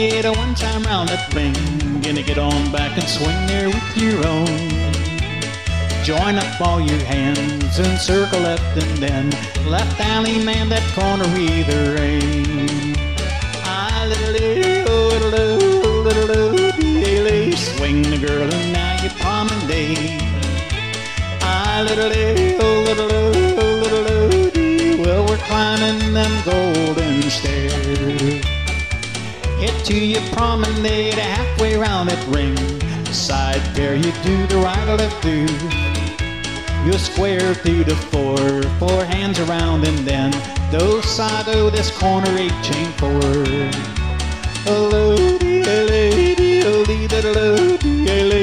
promenade one time round that ring. Gonna get on back and swing there with your own. Join up all your hands and circle left and then left alley, man, that corner either way. Swing the girl and now you promenade. Well, we're climbing them golden stairs. Hit to your promenade halfway round that ring. Side pair, you do the right or left do. You'll square through the four hands around and then do side o this corner 8 chain 4.